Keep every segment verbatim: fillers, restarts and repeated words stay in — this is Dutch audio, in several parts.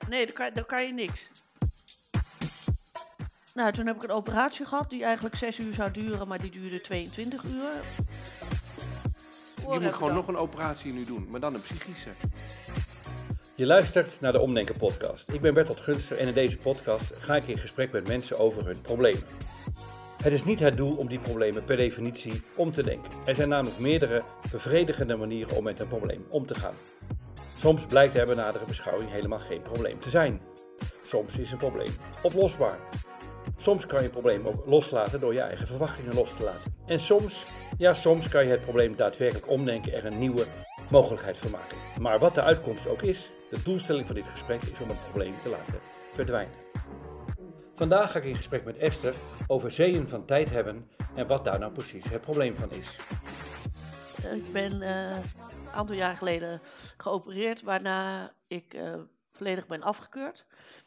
Nee, dan kan, dan kan je niks. Nou, toen heb ik een operatie gehad die eigenlijk zes uur zou duren, maar die duurde tweeëntwintig uur. Voor Je moet gewoon dan. nog een operatie nu doen, maar dan een psychische. Je luistert naar de Omdenken podcast. Ik ben Bertolt Gunster en in deze podcast ga ik in gesprek met mensen over hun problemen. Het is niet het doel om die problemen per definitie om te denken. Er zijn namelijk meerdere bevredigende manieren om met een probleem om te gaan. Soms blijkt er bij nadere beschouwing helemaal geen probleem te zijn. Soms is een probleem oplosbaar. Soms kan je een probleem ook loslaten door je eigen verwachtingen los te laten. En soms, ja soms kan je het probleem daadwerkelijk omdenken en er een nieuwe mogelijkheid van maken. Maar wat de uitkomst ook is, de doelstelling van dit gesprek is om het probleem te laten verdwijnen. Vandaag ga ik in gesprek met Esther over zeeën van tijd hebben en wat daar nou precies het probleem van is. Ik ben uh, een aantal jaar geleden geopereerd, waarna ik uh, volledig ben afgekeurd.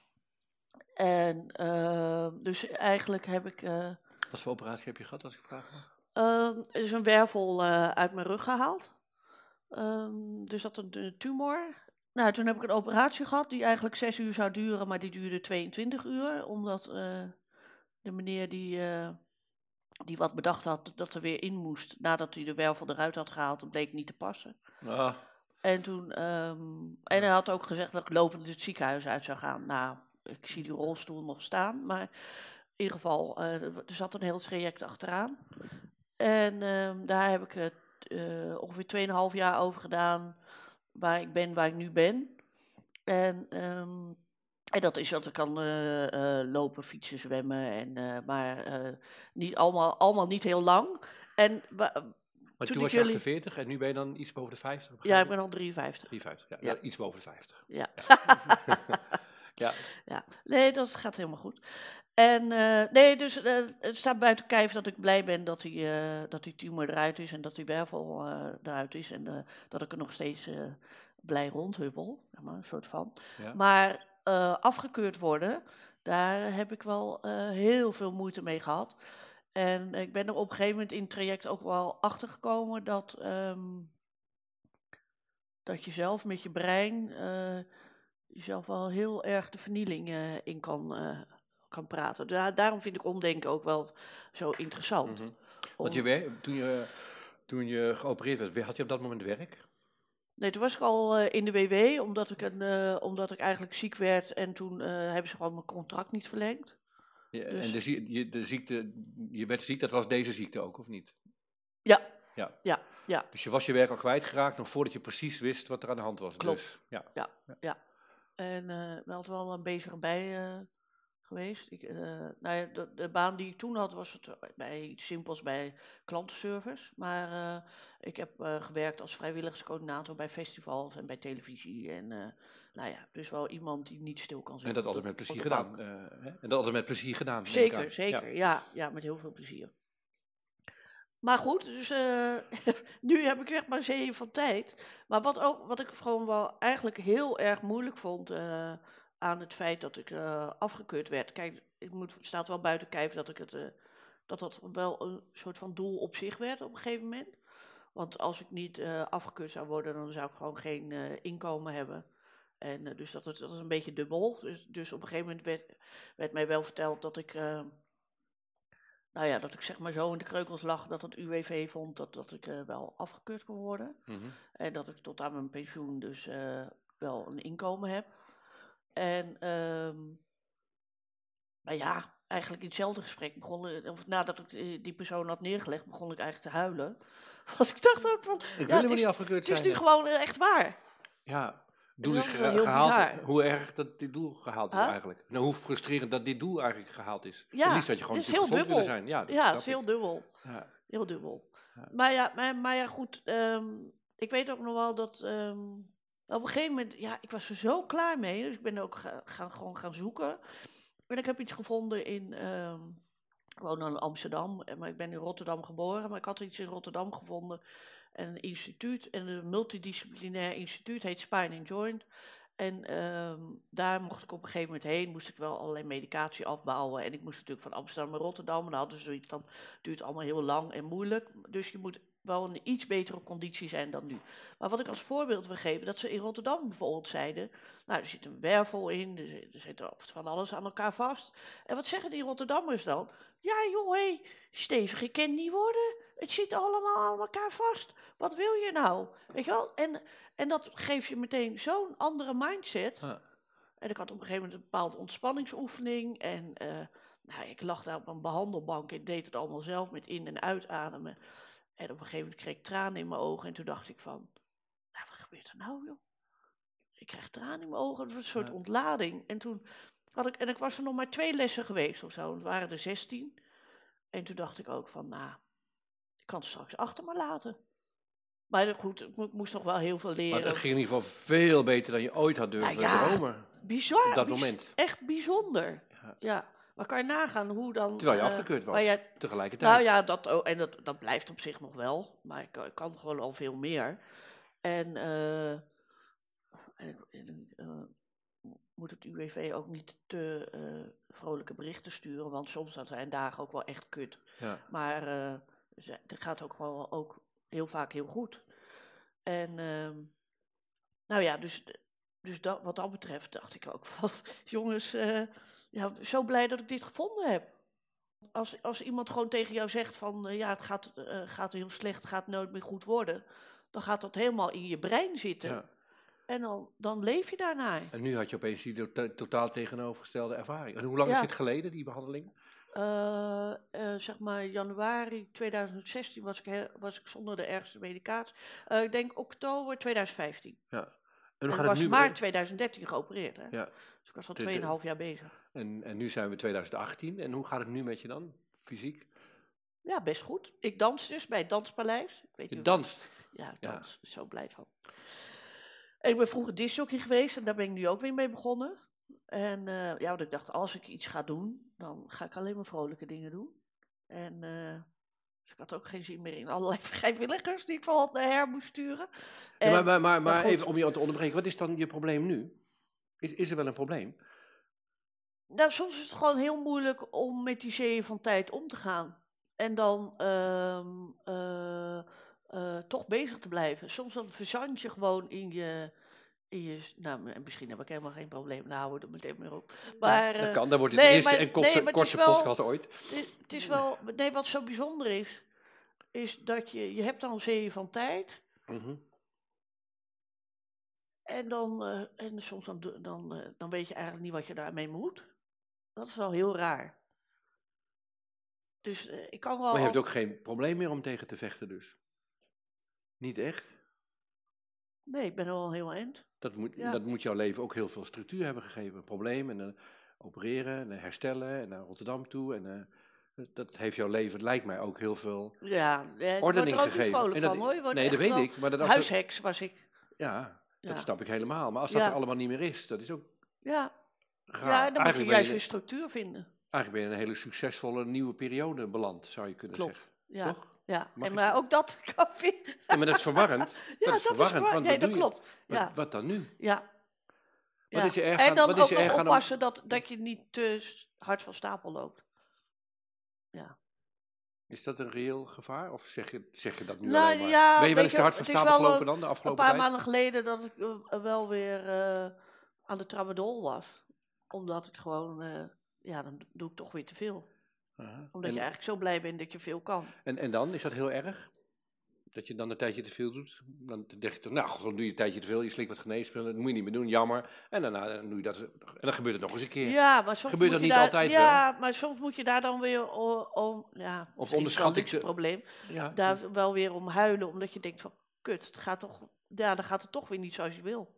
En uh, dus eigenlijk heb ik... Uh, Wat voor operatie heb je gehad, als ik vraag mag? Uh, er is een wervel uh, uit mijn rug gehaald. Uh, dus dat een tumor. Nou, toen heb ik een operatie gehad die eigenlijk zes uur zou duren, maar die duurde tweeëntwintig uur. Omdat uh, de meneer die, uh, die wat bedacht had dat er weer in moest, nadat hij de wervel eruit had gehaald, dat bleek niet te passen. Ah. En toen, um, en hij had ook gezegd dat ik lopend het ziekenhuis uit zou gaan. Nou, ik zie die rolstoel nog staan, maar in ieder geval, uh, er zat een heel traject achteraan. En um, daar heb ik het uh, ongeveer tweeënhalf jaar over gedaan, waar ik ben, waar ik nu ben. En, um, en dat is dat ik kan uh, uh, lopen, fietsen, zwemmen, en, uh, maar uh, niet allemaal, allemaal niet heel lang. En, wa- Maar toen, toen was je jullie... achtenveertig en nu ben je dan iets boven de vijftig? Ja, ik ben al drieënvijftig. drieënvijftig, ja. Ja. Ja, iets boven de vijftig. Ja. Ja. Ja. Nee, dat gaat helemaal goed. En uh, nee, dus uh, het staat buiten kijf dat ik blij ben dat die, uh, dat die tumor eruit is en dat die wervel uh, eruit is. En uh, dat ik er nog steeds uh, blij rondhuppel, zeg maar, een soort van. Ja. Maar uh, afgekeurd worden, daar heb ik wel uh, heel veel moeite mee gehad. En ik ben er op een gegeven moment in het traject ook wel achter gekomen dat, um, dat je zelf met je brein uh, jezelf wel heel erg de vernieling uh, in kan, uh, kan praten. Da- daarom vind ik omdenken ook wel zo interessant. Mm-hmm. Om... Want je werk, toen, je, toen je geopereerd werd, had je op dat moment werk? Nee, toen was ik al uh, in de W W, omdat ik, een, uh, omdat ik eigenlijk ziek werd en toen uh, hebben ze gewoon mijn contract niet verlengd. Ja, dus... En de, zie- je, de ziekte, je werd ziek, dat was deze ziekte ook, of niet? Ja. Ja. Ja, ja. Dus je was je werk al kwijtgeraakt, nog voordat je precies wist wat er aan de hand was. Klopt. Dus, ja. Ja, ja. ja. En uh, ik ben altijd wel een bezig bij uh, geweest. Ik, uh, nou ja, de, de baan die ik toen had was het bij iets simpels bij klantenservice. Maar uh, ik heb uh, gewerkt als vrijwilligerscoördinator bij festivals en bij televisie. En uh, nou ja, dus wel iemand die niet stil kan zitten. En dat altijd met plezier gedaan. Uh, hè? En dat altijd met plezier gedaan. Zeker, zeker. Ja. Ja, ja, met heel veel plezier. Maar goed, dus uh, nu heb ik zeg maar zeeën van tijd. Maar wat, ook, wat ik gewoon wel eigenlijk heel erg moeilijk vond uh, aan het feit dat ik uh, afgekeurd werd. Kijk, het moet, staat wel buiten kijf dat ik het, uh, dat dat wel een soort van doel op zich werd op een gegeven moment. Want als ik niet uh, afgekeurd zou worden, dan zou ik gewoon geen uh, inkomen hebben. En uh, dus dat, dat is een beetje dubbel. Dus, dus op een gegeven moment werd, werd mij wel verteld dat ik... Uh, Nou ja, dat ik zeg maar zo in de kreukels lag, dat het U W V vond dat, dat ik uh, wel afgekeurd kon worden. Mm-hmm. En dat ik tot aan mijn pensioen dus uh, wel een inkomen heb. En, um, maar ja, eigenlijk in hetzelfde gesprek begon, of nadat ik die persoon had neergelegd, begon ik eigenlijk te huilen. Want ik dacht ook van, ik ja, wil het, is, niet afgekeurd het is zijn, nu gewoon echt waar. Ja. Doel is, is ge- gehaald. Bizar. Hoe erg dat dit doel gehaald is huh? eigenlijk. Nou, hoe frustrerend dat dit doel eigenlijk gehaald is. Ja, het liefst dat je gewoon het is heel gezond dubbel. willen zijn. Ja, ja het is heel dubbel. Ja. Heel dubbel. Ja. Maar, ja, maar, maar ja, goed. Um, ik weet ook nog wel dat um, op een gegeven moment, ja, ik was er zo klaar mee. Dus ik ben ook ga, gaan, gewoon gaan zoeken. En ik heb iets gevonden in, um, ik woon in Amsterdam, maar ik ben in Rotterdam geboren. Maar ik had iets in Rotterdam gevonden. En een instituut, en een multidisciplinair instituut, heet Spine and Joint. En um, daar mocht ik op een gegeven moment heen, moest ik wel allerlei medicatie afbouwen. En ik moest natuurlijk van Amsterdam naar Rotterdam. En dan hadden ze zoiets van, het duurt allemaal heel lang en moeilijk. Dus je moet wel een iets betere conditie zijn dan nu. Maar wat ik als voorbeeld wil geven, dat ze in Rotterdam bijvoorbeeld zeiden, nou, er zit een wervel in, er zit, er zit van alles aan elkaar vast. En wat zeggen die Rotterdammers dan? Ja joh, hé, stevig, ik kan niet worden. Het zit allemaal aan elkaar vast. Wat wil je nou? Weet je wel? En, en dat geeft je meteen zo'n andere mindset. Ah. En ik had op een gegeven moment een bepaalde ontspanningsoefening. En uh, nou, ik lag daar op een behandelbank en deed het allemaal zelf met in- en uitademen. En op een gegeven moment kreeg ik tranen in mijn ogen. En toen dacht ik van, nou, wat gebeurt er nou, joh? Ik krijg tranen in mijn ogen. Het was een soort ja. ontlading. En toen had ik, en ik was er nog maar twee lessen geweest of zo. Het waren er zestien. En toen dacht ik ook van, nou, ik kan het straks achter me laten. Maar goed, ik moest nog wel heel veel leren. Maar het ging in ieder geval veel beter dan je ooit had durven nou ja, dromen. Bizar. Op dat biz- moment. Echt bijzonder. Ja. ja. Maar kan je nagaan hoe dan... Terwijl je uh, afgekeurd was, je, tegelijkertijd. Nou ja, dat, oh, en dat, dat blijft op zich nog wel. Maar ik, ik kan gewoon al veel meer. En... Uh, en uh, moet het U W V ook niet te uh, vrolijke berichten sturen, want soms zijn dagen ook wel echt kut. Ja. Maar uh, het gaat ook wel ook heel vaak heel goed. En uh, nou ja, dus, dus dat, wat dat betreft dacht ik ook van, jongens, uh, ja, zo blij dat ik dit gevonden heb. Als, als iemand gewoon tegen jou zegt van, uh, ja, het gaat, uh, gaat heel slecht, gaat nooit meer goed worden, dan gaat dat helemaal in je brein zitten. Ja. En dan, dan leef je daarnaar. En nu had je opeens die to- totaal tegenovergestelde ervaring. En hoe lang ja. is dit geleden, die behandeling? Uh, uh, zeg maar januari tweeduizend zestien was ik, he- was ik zonder de ergste medicatie. Uh, ik denk oktober tweeduizend vijftien. Ja. En, en gaat ik was het nu maart be- tweeduizend dertien geopereerd. Hè? Ja. Dus ik was al twee komma vijf jaar bezig. En, en nu zijn we tweeduizend achttien. En hoe gaat het nu met je dan, fysiek? Ja, best goed. Ik dans dus bij het Danspaleis. Ik weet je niet danst? Ik... Ja, ik dans. Ja. Zo blij van. En ik ben vroeger discjockey geweest en daar ben ik nu ook weer mee begonnen. En uh, ja, want ik dacht, als ik iets ga doen, dan ga ik alleen maar vrolijke dingen doen. En uh, dus ik had ook geen zin meer in allerlei vrijwilligers die ik van hot naar her moest sturen. En, ja, maar maar, maar, maar maar even om je te onderbreken, wat is dan je probleem nu? Is, is er wel een probleem? Nou, soms is het gewoon heel moeilijk om met die zeeën van tijd om te gaan. En dan uh, uh, uh, toch bezig te blijven. Soms dan verzand je gewoon in je... In je nou, misschien heb ik helemaal geen probleem. Nou, houden we er meteen meer op. Maar, uh, dat kan, dan wordt het nee, de eerste maar, en kortste, nee, kortste wel, podcast ooit. Het, het is wel... Nee, wat zo bijzonder is, is dat je... Je hebt dan zeeën van tijd. Mm-hmm. En dan... Uh, en soms dan, dan, uh, dan weet je eigenlijk niet wat je daarmee moet. Dat is wel heel raar. Dus uh, ik kan wel... Maar je hebt ook geen probleem meer om tegen te vechten dus? Niet echt? Nee, ik ben er wel heel eind. Dat moet, ja. dat moet jouw leven ook heel veel structuur hebben gegeven. Een probleem en uh, opereren en uh, herstellen en naar Rotterdam toe. En uh, dat heeft jouw leven, lijkt mij, ook heel veel ja, eh, ordening gegeven. gegeven. Vrolijk en dat, van, hoor. Je wordt nee, dat weet ik. Maar dat als huisheks er, was ik. Ja, dat ja. snap ik helemaal. Maar als dat ja. er allemaal niet meer is, dat is ook ja. raar. Ja, dan moet je juist je, weer structuur vinden. Eigenlijk ben je in een hele succesvolle nieuwe periode beland, zou je kunnen Klopt. zeggen. Ja. Toch? Ja, en maar ook dat kan weer... Ja, maar dat is verwarrend. ja, dat is dat verwarrend. is Want nee, wat dat doe klopt. Je? Ja. Wat, wat dan nu? Ja. Wat ja. is je erg en aan, dan wat ook is je nog erg oppassen aan... dat, dat je niet te hard van stapel loopt. Ja. Is dat een reëel gevaar? Of zeg je, zeg je dat nu nou, alleen maar? Ja, ben je wel eens je, te hard van stapel gelopen dan de afgelopen tijd? Een paar tijd? maanden geleden dat ik uh, wel weer uh, aan de tramadol was. Omdat ik gewoon... Uh, ja, dan doe ik toch weer te veel. Aha. Omdat en, je eigenlijk zo blij bent dat je veel kan. En, en dan? Is dat heel erg? Dat je dan een tijdje te veel doet? Dan denk je toch, nou, dan doe je een tijdje te veel. Je slikt wat geneesmiddelen. Dat moet je niet meer doen, jammer. En daarna dan doe je dat. En dan gebeurt het nog eens een keer. Ja, maar soms gebeurt moet dat je niet daar, altijd ja, wel? maar soms moet je daar dan weer om... Ja, of onderschat ik het probleem. Ja. Daar wel weer om huilen. Omdat je denkt van, kut, het gaat toch... Ja, dan gaat het toch weer niet zoals je wil.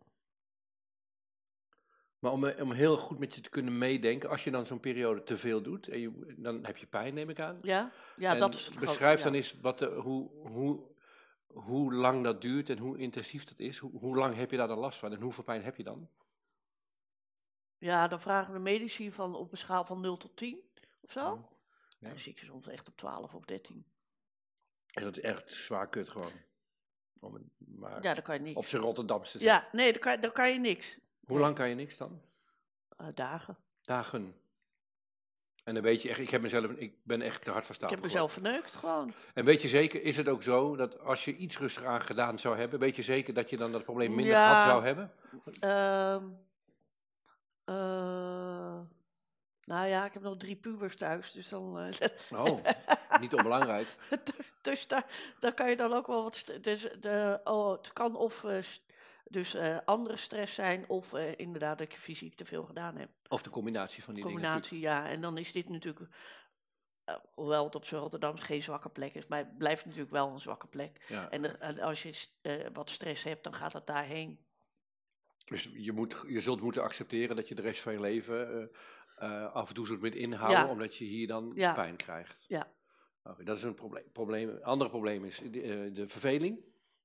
Maar om, om heel goed met je te kunnen meedenken, als je dan zo'n periode te veel doet, en je, dan heb je pijn, neem ik aan. Ja, ja en dat is het beschrijf groot, dan ja. eens wat de, hoe, hoe, hoe lang dat duurt en hoe intensief dat is. Hoe, hoe lang heb je daar dan last van en hoeveel pijn heb je dan? Ja, dan vragen de medici van op een schaal van nul tot tien of zo. Ja. Ja. Dan zie ik ze soms echt op twaalf of dertien. En dat is echt zwaar kut gewoon. Om het, maar ja, dan kan je niks. op zijn Rotterdamse zeggen. Ja, nee, dan kan, dan kan je niks. Hoe lang kan je niks dan? Uh, dagen. Dagen. En dan weet je echt, ik, heb mezelf, ik ben echt te hard van Ik stapel heb mezelf verneukt gewoon. En weet je zeker, is het ook zo dat als je iets rustig aan gedaan zou hebben, weet je zeker dat je dan dat probleem minder Ja. gehad zou hebben? Ehm eh, nou ja, ik heb nog drie pubers thuis, dus dan... eh, Oh, niet onbelangrijk. dus daar, daar kan je dan ook wel wat... st- Dus de, oh, het kan of eh, st- dus, eh, andere stress zijn, of eh, inderdaad dat je fysiek te veel gedaan hebt. Of de combinatie van die dingen. Combinatie, ja. En dan is dit natuurlijk... eh, hoewel het op z'n Rotterdam geen zwakke plek is, maar het blijft natuurlijk wel een zwakke plek. Ja. En, er- en als je st- eh, wat stress hebt, dan gaat dat daarheen. Dus je, moet, je zult moeten accepteren dat je de rest van je leven eh, eh, af en toe zult moeten inhouden, Ja. omdat je hier dan Ja. pijn krijgt. Ja. Oké, dat is een probleem. probleem. Een ander probleem is de, eh, de verveling.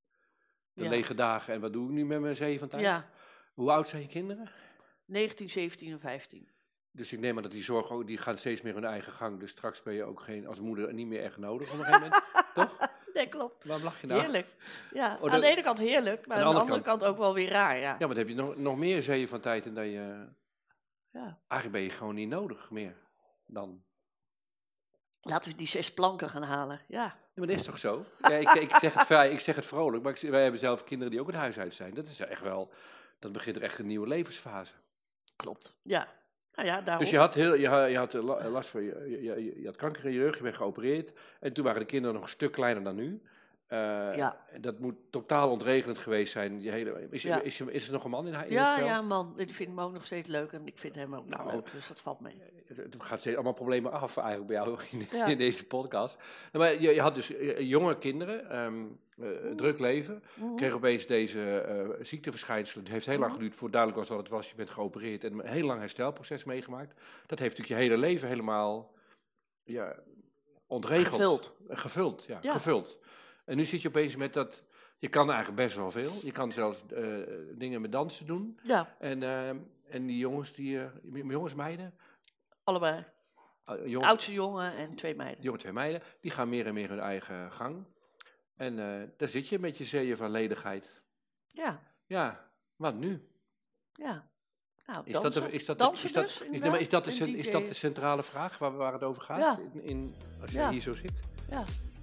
De Ja. lege dagen. En wat doe ik nu met mijn zeven van tijd? Ja, Hoe oud zijn je kinderen? negentien, zeventien en vijftien. Dus ik neem aan dat die zorgen ook, die gaan steeds meer hun eigen gang. Dus straks ben je ook geen, als moeder niet meer echt nodig op een gegeven moment. Toch? Nee, klopt. Waarom lach je nou? Heerlijk. Ja, Oh, dat- aan de ene kant heerlijk, maar aan de andere, kant- kant, ook wel weer raar, ja. Ja, maar dan heb je nog, nog meer zeeën van tijd en dat je... Ja. Eigenlijk ben je gewoon niet nodig meer dan... Laten we die zes planken gaan halen, ja. Ja, maar dat is toch zo? Ja, ik, ik, zeg het vrij, ik zeg het vrolijk, maar ik, wij hebben zelf kinderen die ook het huis uit zijn. Dat is echt wel... Dan begint er echt een nieuwe levensfase. Klopt. Ja, nou ja, daarom. Dus je had, heel, je had, je had la- last van... Je, je, je, je had kanker in je rug, je bent geopereerd. En toen waren de kinderen nog een stuk kleiner dan nu. Uh, Ja. Dat moet totaal ontregelend geweest zijn. Je hele, is, Ja. is, is, is er nog een man in, in het Ja, stel? ja, man, die vindt me ook nog steeds leuk en ik vind hem ook nog Nou, leuk, dus dat valt mee. Het gaat steeds allemaal problemen af eigenlijk bij jou in, Ja. in deze podcast. Maar je, je had dus eh, jonge kinderen, um, uh, druk leven. Mhm. Kreeg opeens deze uh, ziekteverschijnselen. Het heeft heel lang Mhm. geduurd voordat duidelijk was wat het was. Je bent geopereerd en een heel lang herstelproces meegemaakt. Dat heeft natuurlijk je hele leven helemaal ja, ontregeld. Gevuld. Gevuld, ja, Ja. gevuld. En nu zit je opeens met dat... Je kan eigenlijk best wel veel. Je kan zelfs uh, dingen met dansen doen. Ja, En, uh, en die jongens, die, uh, jongens, meiden... allebei. Uh, jongens, Oudste jongen en twee meiden. jonge twee meiden, die gaan meer en meer hun eigen gang. En uh, daar zit je met je zeeën van ledigheid. Ja, Ja, wat nu? ja. Nou, Is dansen. dat de, is dat de, Dansen is dat, dus, is, nee, inderdaad. maar is dat de, En cen- is D J'en. dat de centrale vraag waar, waar het over gaat? Ja. In, in, als je Ja. hier zo zit? Ja.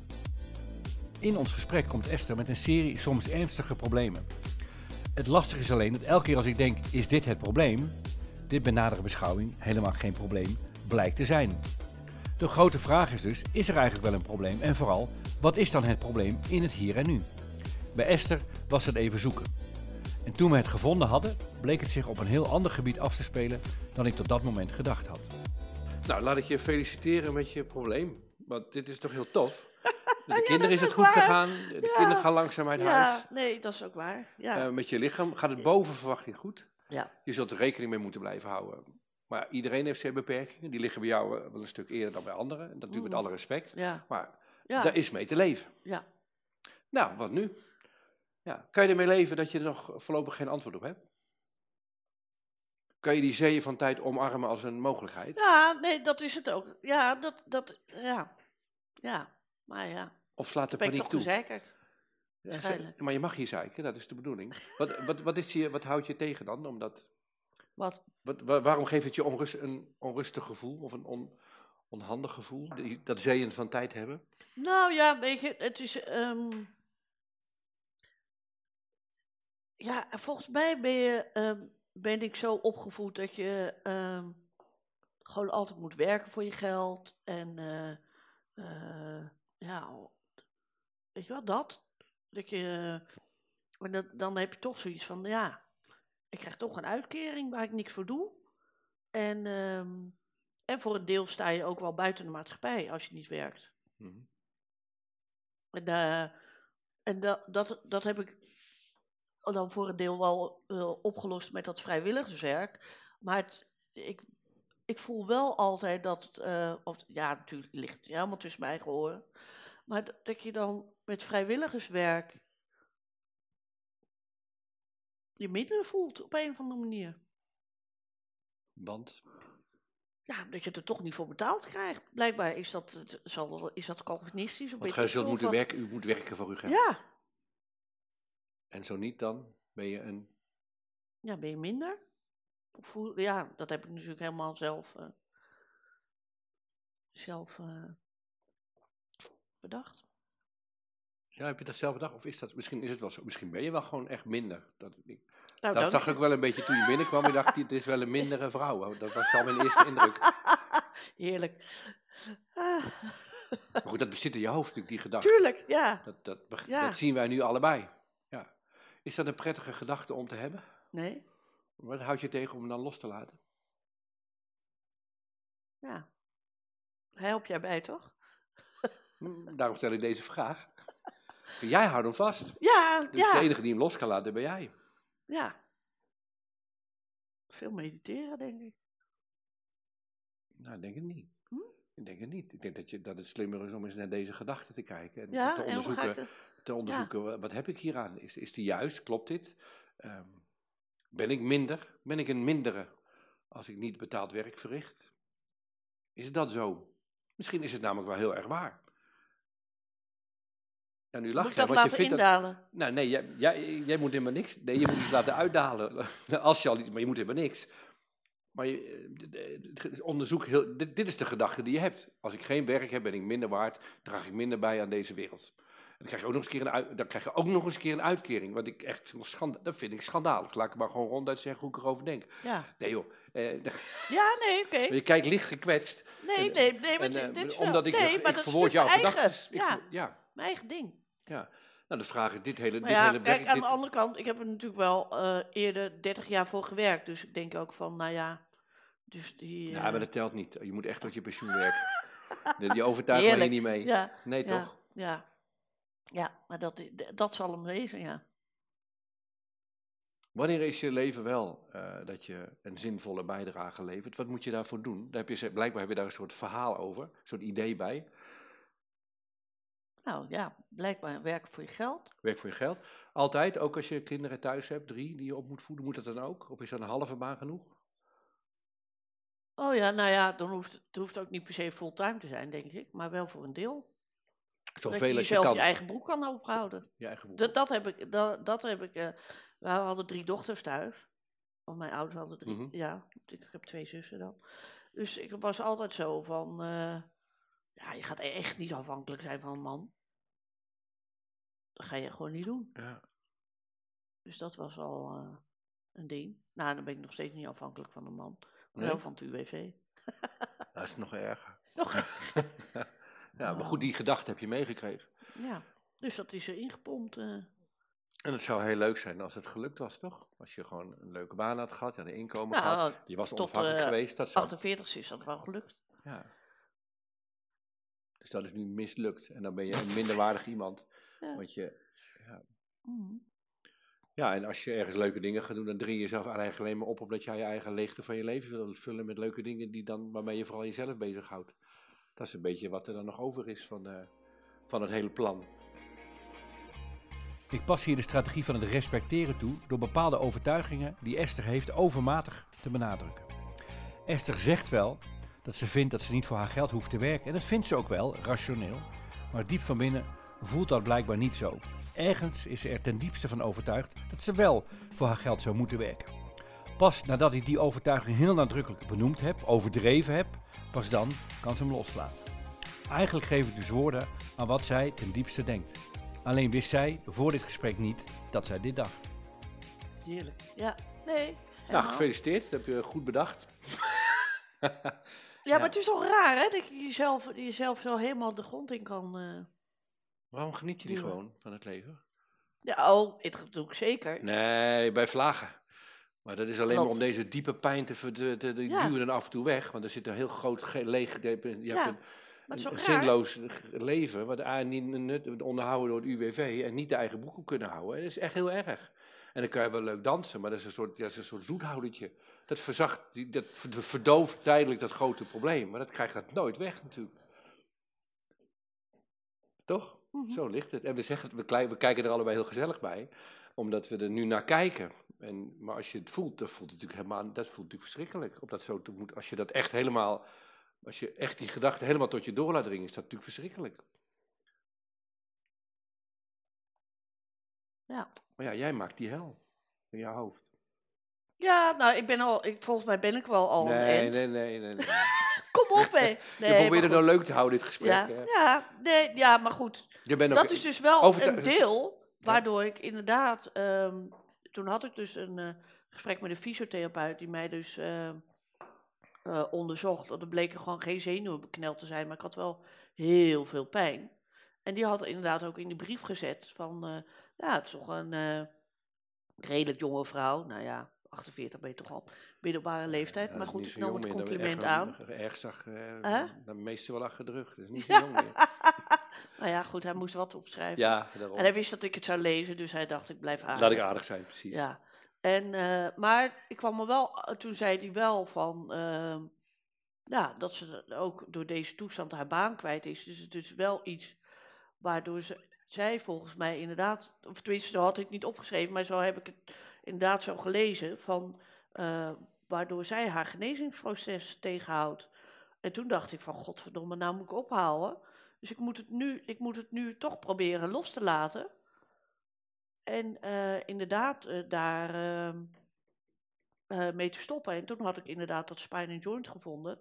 In ons gesprek komt Esther met een serie soms ernstige problemen. Het lastige is alleen dat elke keer als ik denk, is dit het probleem? Dit bij nadere beschouwing helemaal geen probleem blijkt te zijn. De grote vraag is dus, is er eigenlijk wel een probleem? En vooral, wat is dan het probleem in het hier en nu? Bij Esther was het even zoeken. En toen we het gevonden hadden, bleek het zich op een heel ander gebied af te spelen dan ik tot dat moment gedacht had. Nou, laat ik je feliciteren met je probleem. Want dit is toch heel tof? De dat kinderen is is het ook goed waar. gegaan. De Ja. kinderen gaan langzaam uit Ja, huis. nee, dat is ook waar. Ja. Uh, met je lichaam gaat het boven verwachting goed. ja. Je zult er rekening mee moeten blijven houden. Maar iedereen heeft zijn beperkingen. Die liggen bij jou uh, wel een stuk eerder dan bij anderen. Dat natuurlijk met alle respect. Ja. Maar Ja. daar is mee te leven. Ja. Nou, wat nu? Ja, kan je ermee leven dat je er nog voorlopig geen antwoord op hebt? Kan je die zeeën van tijd omarmen als een mogelijkheid? Ja, nee, dat is het ook. Ja, dat, dat, ja. Ja, maar ja. Of slaat de Ben ik paniek toch toe? gezeikerd. Ja, waarschijnlijk. ze- maar je mag hier zeiken, dat is de bedoeling. Wat, wat, wat, is je, wat houdt je tegen dan? Omdat, Wat? wat, wa- waarom geeft het je onrust, een onrustig gevoel of een on, onhandig gevoel? Die, dat zeeën van tijd hebben? Nou ja, weet je, het is... ehm, ja, volgens mij ben, je, ehm, ben ik zo opgevoed dat je ehm, gewoon altijd moet werken voor je geld. En eh, eh, ja, weet je wel, dat. Dat je, en dat, dan heb je toch zoiets van, ja, ik krijg toch een uitkering waar ik niks voor doe. En, ehm, en voor een deel sta je ook wel buiten de maatschappij als je niet werkt. Mhm. En, eh, en dat, dat, dat heb ik dan voor een deel wel eh, opgelost met dat vrijwilligerswerk. Maar het, ik, ik voel wel altijd dat, het, eh, of, ja, natuurlijk ligt het helemaal tussen mijn eigen oren. Maar dat, dat je dan met vrijwilligerswerk je minder voelt op een of andere manier. Want? Ja, dat je er toch niet voor betaald krijgt. Blijkbaar is dat, het- zal, is dat Calvinistisch. Of Want weet gij ik zult veel moeten wat. werken, u moet werken voor uw geld. Ja, En zo niet, dan ben je een... ja, ben je minder? Of voel, ja, dat heb ik natuurlijk helemaal zelf. eh. zelf uh, bedacht. Ja, heb je dat zelf bedacht? Of is dat, misschien is het wel zo. Misschien ben je wel gewoon echt minder. Dat, ik, Nou, dat dacht ik wel een beetje toen je binnenkwam. Ik dacht, het is wel een mindere vrouw. Dat was al mijn eerste indruk. Heerlijk. Maar goed, dat zit in je hoofd natuurlijk, die gedachte. Tuurlijk, ja. Dat, dat, dat, ja. dat zien wij nu allebei. Ja. Is dat een prettige gedachte om te hebben? Nee. Wat houd je tegen om hem dan los te laten? Ja. Help jij bij, toch? Daarom stel ik deze vraag. Jij houdt hem vast. Ja, Dus ja. de enige die hem los kan laten ben jij. Ja. Veel mediteren, denk ik. Nou, ik denk het niet. Hm? Ik denk het niet. Ik denk dat, je, dat het slimmer is om eens naar deze gedachte te kijken. En Ja, te en hoe ga onderzoeken, ik de... te onderzoeken ja. wat heb ik hier aan? Is, is die juist? Klopt dit? Um, ben ik minder? Ben ik een mindere als ik niet betaald werk verricht? Is dat zo? Misschien is het namelijk wel heel erg waar. Ja, nu lach moet ik jij, dat want laten je vindt indalen? Dat, nou nee, jij, jij, jij moet helemaal niks. Nee, je moet iets laten uitdalen. Als je al iets, maar je moet helemaal niks. Maar je, onderzoek heel, dit, dit is de gedachte die je hebt. Als ik geen werk heb, ben ik minder waard, draag ik minder bij aan deze wereld. En dan krijg je ook nog eens een keer een, uit, dan krijg je ook nog eens een, keer een uitkering. Wat ik echt schanda, dat vind ik schandalig. Laat ik maar gewoon ronduit zeggen hoe ik erover denk. Ja. Nee joh. Eh, ja, nee, oké. Okay. Je kijkt licht gekwetst. Nee, nee, nee, maar en, uh, dit is omdat wel, ik, nee, ik, maar ik dat verwoord is jouw eigen. gedachten. Ja, ver, ja, mijn eigen ding. Ja. Nou, de vraag is, dit hele, Maar dit ja, hele kijk, werk... aan dit... de andere kant, ik heb er natuurlijk wel uh, eerder dertig jaar voor gewerkt. Dus ik denk ook van, nou ja... Dus die, uh... Ja, maar dat telt niet. Je moet echt tot je pensioen werken. Die, die overtuigt mij hier niet mee. Ja, nee, ja, toch? Ja, ja, maar dat, dat zal hem wezen, ja. Wanneer is je leven wel uh, dat je een zinvolle bijdrage levert? Wat moet je daarvoor doen? Daar heb je, blijkbaar heb je daar een soort verhaal over, een soort idee bij. Nou ja, blijkbaar werken voor je geld. Werk voor je geld. Altijd, ook als je kinderen thuis hebt, drie die je op moet voeden, moet dat dan ook? Of is dat een halve baan genoeg? Oh ja, nou ja, dan hoeft het hoeft ook niet per se fulltime te zijn, denk ik. Maar wel voor een deel. Zoveel dat je als je jezelf kan. je eigen broek kan ophouden. Je eigen broek. Dat, dat heb ik, dat, dat heb ik, uh, we hadden drie dochters thuis. Of mijn ouders hadden drie, mm-hmm. Ja, ik heb twee zussen dan. Dus ik was altijd zo van, uh, ja, je gaat echt niet afhankelijk zijn van een man. Dat ga je gewoon niet doen. Ja. Dus dat was al uh, een ding. Nou, dan ben ik nog steeds niet afhankelijk van een man. Nee? Wel van het U W V. Dat is nog erger. Nog Ja, maar goed, die gedachte heb je meegekregen. Ja, dus dat is er ingepompt. Uh. En het zou heel leuk zijn als het gelukt was, toch? Als je gewoon een leuke baan had gehad, je had een inkomen nou, gehad, je was tot, onafhankelijk uh, geweest. Dat zou... achtenveertig is dat wel gelukt. Ja. Dus dat is nu mislukt. En dan ben je een minderwaardig iemand. Ja. Want je... Ja. Mm. Ja, en als je ergens leuke dingen gaat doen, dan dring je jezelf eigenlijk alleen maar op omdat jij je eigen leegte van je leven wil vullen met leuke dingen die dan, waarmee je vooral jezelf bezighoudt. Dat is een beetje wat er dan nog over is van, uh, van het hele plan. Ik pas hier de strategie van het respecteren toe door bepaalde overtuigingen die Esther heeft overmatig te benadrukken. Esther zegt wel dat ze vindt dat ze niet voor haar geld hoeft te werken en dat vindt ze ook wel, rationeel, maar diep van binnen voelt dat blijkbaar niet zo. Ergens is ze er ten diepste van overtuigd dat ze wel voor haar geld zou moeten werken. Pas nadat ik die overtuiging heel nadrukkelijk benoemd heb, overdreven heb, pas dan kan ze hem loslaten. Eigenlijk geef ik dus woorden aan wat zij ten diepste denkt. Alleen wist zij voor dit gesprek niet dat zij dit dacht. Heerlijk. Ja, nee. Nou, gefeliciteerd. Dat heb je goed bedacht. ja, ja, maar het is toch raar, hè? Dat je jezelf, jezelf zo helemaal de grond in kan... Uh... Waarom geniet je niet gewoon van het leven? Ja, oh, dat doe ik zeker. Nee, bij vlagen. Maar dat is alleen Klopt. maar om deze diepe pijn te, te, te, te ja. duwen en af en toe weg. Want er zit een heel groot ge- leeg... Je hebt ja, een, een, een zinloos leven, wat A, niet nut, onderhouden door het U W V en niet de eigen broek op kunnen houden. Dat is echt heel erg. En dan kan je wel leuk dansen, maar dat is een soort, dat is een soort zoethoudertje. Dat verzacht, dat verdooft tijdelijk dat grote probleem. Maar dat krijgt dat nooit weg natuurlijk. Toch? Mm-hmm. Zo ligt het. En we, zeggen, we, we kijken er allebei heel gezellig bij, omdat we er nu naar kijken. En, maar als je het voelt, dat voelt het natuurlijk helemaal, dat voelt natuurlijk verschrikkelijk. Op dat zo te moet, als je dat echt helemaal, als je echt die gedachte helemaal tot je door laat dringen, is dat natuurlijk verschrikkelijk. Ja. Maar ja, jij maakt die hel in jouw hoofd. Ja, nou, ik ben al, ik, volgens mij ben ik wel al nee, een end. Nee, nee, nee, nee. Kom op, hè. Nee, je probeert het maar nou leuk te houden, dit gesprek. Ja, hè? ja, nee, ja, maar goed. Je bent ook Dat is dus wel overtu- een deel waardoor ik inderdaad... ehm, toen had ik dus een eh, gesprek met een fysiotherapeut die mij dus eh, eh, onderzocht. Want er bleken gewoon geen zenuwen bekneld te zijn, maar ik had wel heel veel pijn. En die had inderdaad ook in de brief gezet van... eh, ja, het is toch een eh, redelijk jonge vrouw. Nou ja, achtenveertig ben je toch al middelbare leeftijd. Ja, maar dat is goed, niet ik zo nam jong het meer. Dan ben je compliment echt aan. wel- Erg zag, uh, Huh? de meeste wel achter de rug. Dat is niet zo jong meer. Nou ja, goed, hij moest wat opschrijven. Ja, daarom. En hij wist dat ik het zou lezen, dus hij dacht, ik blijf aardig. Laat ik aardig zijn, precies. Ja, en, eh, maar ik kwam er wel, toen zei hij wel van, ehm, ja, dat ze ook door deze toestand haar baan kwijt is. Dus het is wel iets waardoor ze, zij volgens mij inderdaad, of tenminste, zo had ik het niet opgeschreven, maar zo heb ik het inderdaad zo gelezen, van, eh, waardoor zij haar genezingsproces tegenhoudt. En toen dacht ik van, godverdomme, nou moet ik ophouden. Dus ik moet het nu, ik moet het nu toch proberen los te laten. En eh, inderdaad uh, daar uh, uh, mee te stoppen. En toen had ik inderdaad dat spine and joint gevonden.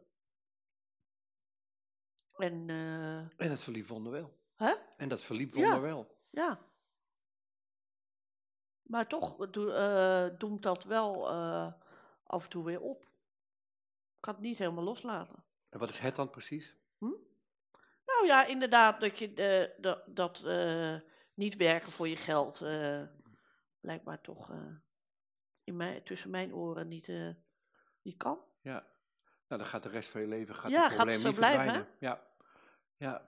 En, uh, en dat verliep wonderwel. Hè? En dat verliep Ja. wonderwel. Ja. Maar toch do, uh, doemt dat wel uh, af en toe weer op. Ik kan het niet helemaal loslaten. En wat is het dan precies? Hm? Nou ja, inderdaad, dat je uh, dat, dat uh, niet werken voor je geld uh, blijkbaar toch uh, in mij, tussen mijn oren niet, uh, niet kan. Ja, nou dan gaat de rest van je leven gaat ja, het probleem gaat het zo niet blijven, verdwijnen. Hè? Ja, ja.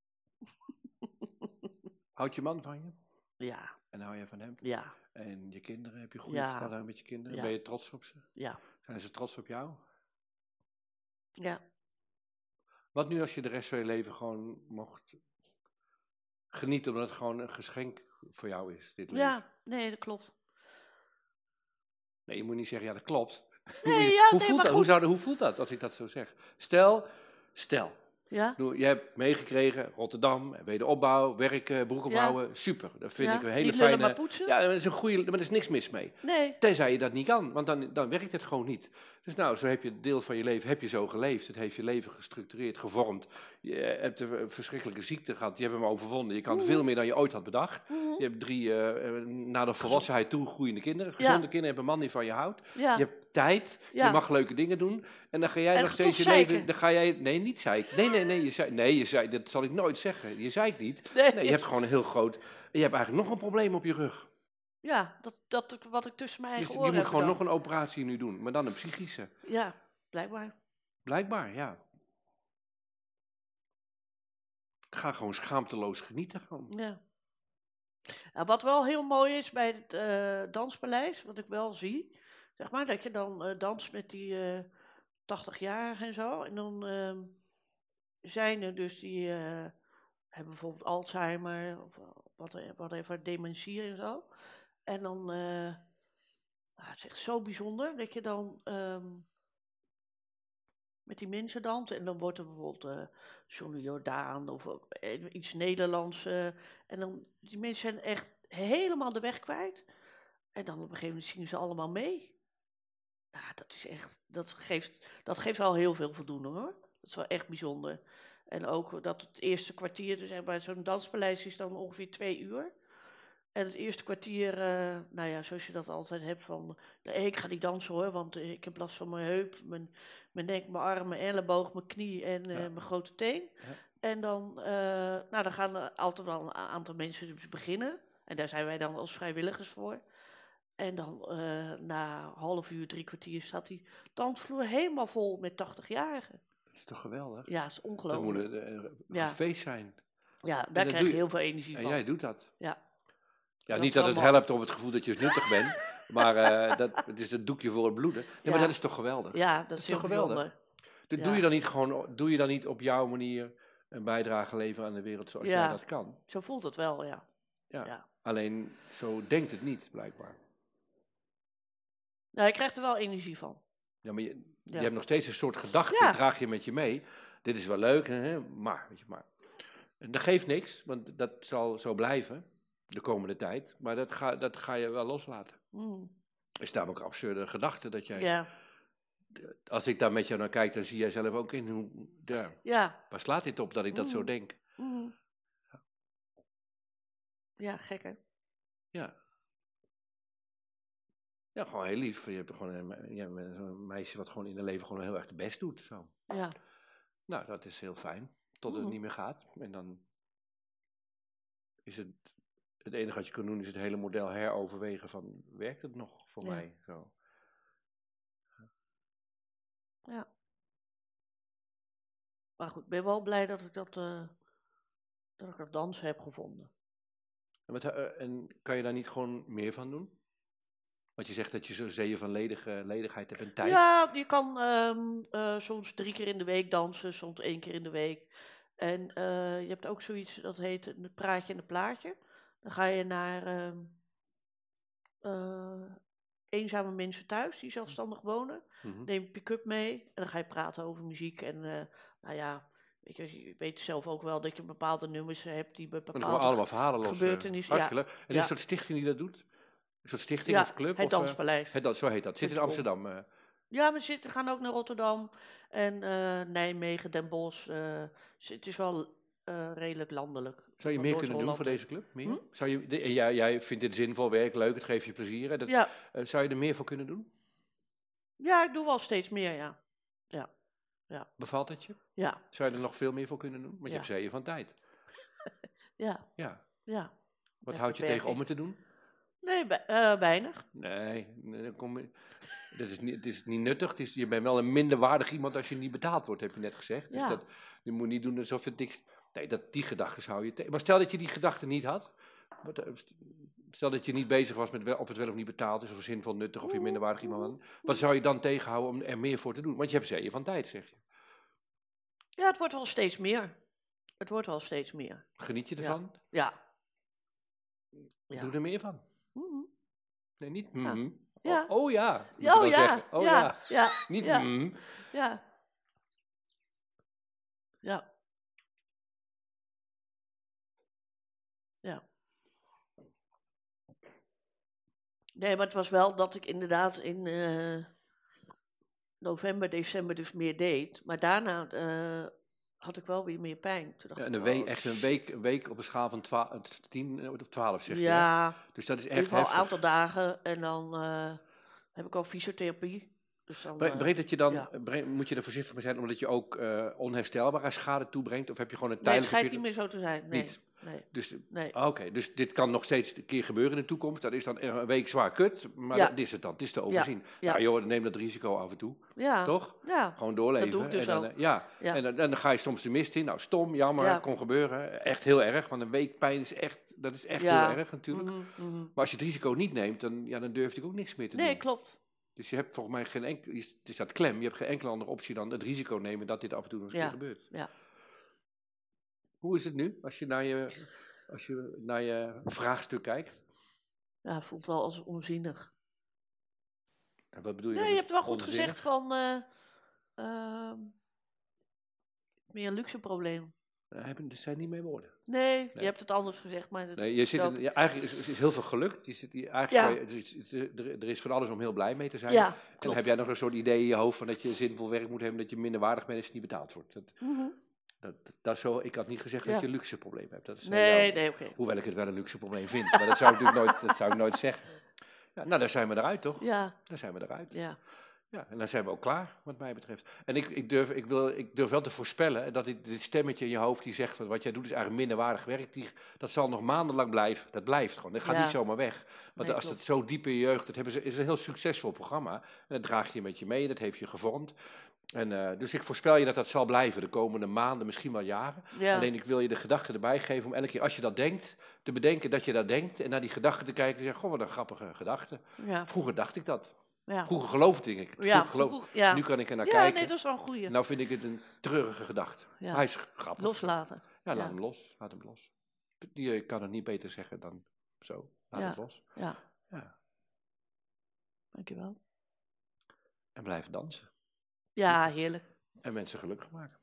Houdt je man van je? Ja. En hou je van hem? Ja. En je kinderen, heb je goede Ja. verstandhouding met je kinderen? Ja. Ben je trots op ze? Ja. Zijn ze trots op jou? Ja. Wat nu als je de rest van je leven gewoon mocht genieten, omdat het gewoon een geschenk voor jou is, dit leven? Ja, nee, dat klopt. Nee, je moet niet zeggen, ja, dat klopt. Nee, hoe, ja, hoe, nee, voelt maar dat? Hoe, goed. zou, hoe voelt dat als ik dat zo zeg? Stel, stel. Ja? Je hebt meegekregen, Rotterdam, wederopbouw, werken, broek ophouden, super. Dat vind Ja, ik een hele niet lullen, fijne... maar poetsen? Ja, dat is een goede, maar er is niks mis mee. Nee. Tenzij je dat niet kan, want dan, dan werkt het gewoon niet. Dus nou, zo heb je een deel van je leven heb je zo geleefd. Het heeft je leven gestructureerd, gevormd. Je hebt een verschrikkelijke ziekte gehad, je hebt hem overwonnen. Je kan Mhm. veel meer dan je ooit had bedacht. Mhm. Je hebt drie uh, naar de volwassenheid toe groeiende kinderen. Gezonde Ja. kinderen, hebben een man die van je houdt. Ja. Je hebt tijd, Ja. je mag leuke dingen doen. En dan ga jij En nog toch steeds je zeiken. leven... Dan ga jij, nee, niet zeiken. Nee, nee, nee, je zei, nee je zei, dat zal ik nooit zeggen. Je zeikt niet. Nee. Nee, je hebt gewoon een heel groot... Je hebt eigenlijk nog een probleem op je rug. Ja, dat, dat ik- wat ik tussen mijn Je, eigen je oren moet heb gewoon nog bedacht. een operatie nu doen, maar dan een psychische. Ja, blijkbaar. Blijkbaar, ja. Ga gewoon schaamteloos genieten. Gewoon. Ja. Ja, wat wel heel mooi is bij het eh, danspaleis, wat ik wel zie, zeg maar, dat je dan eh, danst met die eh tachtig-jarigen en zo. En dan ehm, zijn er dus die eh, hebben bijvoorbeeld Alzheimer of wat whatever, dementie en zo. En dan, eh, nou, het is echt zo bijzonder dat je dan ehm, met die mensen danst. En dan wordt er bijvoorbeeld eh Johnny Jordaan of eh, iets Nederlands. eh, en dan, die mensen zijn echt helemaal de weg kwijt. En dan op een gegeven moment zingen ze allemaal mee. Nou, dat is echt, dat geeft, dat geeft wel heel veel voldoening hoor. Dat is wel echt bijzonder. En ook dat het eerste kwartier, dus bij zo'n danspaleis is dan ongeveer twee uur. En het eerste kwartier, eh, nou ja, zoals je dat altijd hebt van, nee, ik ga niet dansen hoor, want eh, ik heb last van mijn heup, mijn, mijn nek, mijn arm, mijn elleboog, mijn knie en eh, Ja. mijn grote teen. Ja. En dan, eh, nou, dan gaan er altijd wel een a- aantal mensen dus beginnen. En daar zijn wij dan als vrijwilligers voor. En dan eh, na een half uur, drie kwartier staat die dansvloer helemaal vol met tachtig-jarigen. Dat is toch geweldig? Ja, dat is Dat moet ongelooflijk. een, een Ja. feest zijn. Ja, daar dat krijg doe je je- heel veel energie En van. jij doet dat. Ja. Ja, Dat niet is dat wel het mooi. helpt op het gevoel dat je nuttig bent. Maar eh, dat, het is het doekje voor het bloeden. Ja, Ja. maar dat is toch geweldig? Ja, dat is, is heel toch geweldig? bijzonder. Dat Ja. doe, je dan niet gewoon, doe je dan niet op jouw manier een bijdrage leveren aan de wereld zoals Ja. jij dat kan? Zo voelt het wel, ja. Ja. Ja. Alleen, zo denkt het niet, blijkbaar. Nou, je krijgt er wel energie van. Ja, maar je, je Ja. hebt nog steeds een soort gedachte, Ja. draag je met je mee. Dit is wel leuk, hè, maar, weet je, maar. En dat geeft niks, want dat zal zo blijven de komende tijd. Maar dat ga, dat ga je wel loslaten. Mm. Er staan ook absurde gedachten dat jij... Ja. als ik daar met jou naar kijk, dan zie jij zelf ook in hoe, ja, Ja. waar slaat dit op dat ik dat Mm. zo denk? Mm. Ja, gek hè? Ja. Ja, gewoon heel lief. Je hebt gewoon een, ja, zo'n meisje wat gewoon in haar leven gewoon heel erg de best doet. Zo. Ja. Nou, dat is heel fijn. Tot het Mm. niet meer gaat. En dan is het, het enige wat je kan doen, is het hele model heroverwegen van, werkt het nog voor Ja. mij? Zo. Ja. Maar goed, ik ben wel blij dat ik dat, uh, dat ik dat dansen heb gevonden. En, wat, uh, en kan je daar niet gewoon meer van doen? Want je zegt dat je zo'n zeeën van ledige, ledigheid hebt en tijd. Ja, je kan um, uh, soms drie keer in de week dansen, soms één keer in de week. En uh, je hebt ook zoiets, dat heet het praatje en het plaatje. Dan ga je naar um, uh, eenzame mensen thuis die zelfstandig wonen. Mm-hmm. Neem je pick-up mee en dan ga je praten over muziek. En uh, nou ja, weet je, je weet zelf ook wel dat je bepaalde nummers hebt die bij bepaalde gewoon allemaal verhalen los. gebeurtenissen. Uh, hartstikke ja. leuk. En ja. is er een soort stichting die dat doet? Een soort stichting ja, of club? Het of, Danspaleis. Uh, het, zo heet dat. Zit in Amsterdam. Uh. Ja, we zitten, gaan ook naar Rotterdam en uh, Nijmegen, Den Bosch. Uh, het is wel uh, redelijk landelijk. Zou je meer kunnen doen voor deze club? Meer? Hm? Zou je, de, jij, jij vindt dit zinvol werk, leuk, het geeft je plezier. Hè? Dat, ja. uh, zou je er meer voor kunnen doen? Ja, ik doe wel steeds meer, ja. ja. ja. Bevalt het je? Ja. Zou je er nog veel meer voor kunnen doen? Want ja. je hebt zeeën van tijd. ja. Ja. ja. Wat houdt je tegen om het te doen? Nee, be- uh, weinig. Nee, nee kom je, dat is niet, het is niet nuttig. Het is, je bent wel een minderwaardig iemand als je niet betaald wordt, heb je net gezegd. Dus ja. dat, je moet niet doen alsof het niks... Nee, dat, die gedachten hou je tegen. Maar stel dat je die gedachten niet had. Stel dat je niet bezig was met wel, of het wel of niet betaald is, of zinvol, nuttig, of je minderwaardig iemand... Wat zou je dan tegenhouden om er meer voor te doen? Want je hebt zeeën van tijd, zeg je. Ja, het wordt wel steeds meer. Het wordt wel steeds meer. Geniet je ervan? Ja. ja. Doe er meer van. Mm-hmm. Nee, niet ja. mm-hmm. Ja. Oh, oh ja. Oh ja. Oh ja. ja. ja. Niet ja. mm. Ja. Ja. Ja. Nee, maar het was wel dat ik inderdaad in uh, november, december dus meer deed. Maar daarna uh, had ik wel weer meer pijn. Toen dacht Ja, ik, een week, echt een week, een week op een schaal van twa- tien op twaalf, zeg je. Ja. Hè? Dus dat is echt heftig. heftig. Een aantal dagen en dan uh, heb ik al fysiotherapie. Dus dan, Bre- brengt het je dan, ja. breng, moet je er voorzichtig mee zijn omdat je ook uh, onherstelbare schade toebrengt? Of heb je gewoon een nee, het tijdelijke... schijnt niet meer zo te zijn. Nee. Niet? Nee. Dus, nee. Oké, okay, dus dit kan nog steeds een keer gebeuren in de toekomst. Dat is dan een week zwaar kut, maar ja. dat is het dan. Het is te overzien. Ja. Ja. Nou joh, neem dat risico af en toe. Ja. Toch? Ja. Gewoon doorleven. Dat doe ik dus en dan, ook. Ja, ja. en, dan, en dan ga je soms de mist in. Nou, stom, jammer, ja. kon gebeuren. Echt heel erg, want een week pijn is echt, dat is echt ja. heel erg natuurlijk. Mm-hmm, mm-hmm. Maar als je het risico niet neemt, dan, ja, dan durf ik ook niks meer te nee, doen. Nee, klopt. Dus je hebt volgens mij geen enkel, je staat klem, je hebt geen enkele andere optie dan het risico nemen dat dit af en toe nog eens ja. gebeurt. Ja. Hoe is het nu, als je naar je, als je, naar je vraagstuk kijkt? Ja, voelt wel als onzinnig. En wat bedoel je? Nee, je hebt wel goed onzinnig? gezegd van, uh, uh, meer een luxe probleem. Dat zijn niet mijn woorden. Nee, nee, je hebt het anders gezegd. Maar het nee, je zit in, ja, eigenlijk is, is heel veel gelukt. Je zit, je, eigenlijk ja. je, is, er, er is van alles om heel blij mee te zijn. Ja, en dan heb jij nog een soort idee in je hoofd van dat je zinvol werk moet hebben, dat je minderwaardig bent als je niet betaald wordt. Dat, mm-hmm. dat, dat, dat is zo, ik had niet gezegd ja. dat je een luxe probleem hebt. Dat is nee, jouw, nee, oké. Okay. Hoewel ik het wel een luxe probleem vind. Maar dat zou ik natuurlijk nooit, dat zou ik nooit zeggen. Ja, nou, daar zijn we eruit, toch? Ja. Daar zijn we eruit. Ja. Ja, en dan zijn we ook klaar, wat mij betreft. En ik, ik, durf, ik, wil, ik durf wel te voorspellen dat dit, dit stemmetje in je hoofd die zegt van wat jij doet is eigenlijk minderwaardig werk, die, dat zal nog maandenlang blijven. Dat blijft gewoon. Dat gaat ja. niet zomaar weg. Want nee, als klopt. het zo diep in je jeugd, dat hebben ze, is een heel succesvol programma. En dat draag je met je mee, dat heeft je gevormd. En, uh, dus ik voorspel je dat dat zal blijven de komende maanden, misschien wel jaren. Ja. Alleen ik wil je de gedachte erbij geven om elke keer als je dat denkt, te bedenken dat je dat denkt. En naar die gedachte te kijken en zeggen, goh, wat een grappige gedachte. Ja. Vroeger dacht ik dat. Ja. Vroeger geloofde ik het. Ja, geloof... vroeger, ja. Nu kan ik er naar ja, kijken. Nee, dat is wel een goeie. Nou vind ik het een treurige gedachte. Ja. Hij is grappig. Loslaten. Ja, laat ja. hem los. Laat hem los. Je kan het niet beter zeggen dan zo. Laat ja. het los. Ja. Ja. Dankjewel. En blijven dansen. Ja, heerlijk. En mensen gelukkig maken.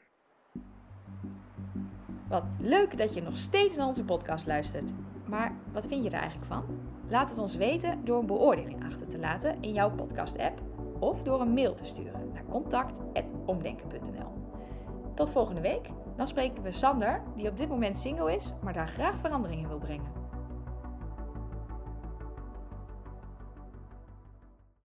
Wat leuk dat je nog steeds naar onze podcast luistert. Maar wat vind je er eigenlijk van? Laat het ons weten door een beoordeling achter te laten in jouw podcast-app of door een mail te sturen naar contact apenstaartje omdenken punt n l. Tot volgende week. Dan spreken we Sander, die op dit moment single is, maar daar graag verandering in wil brengen.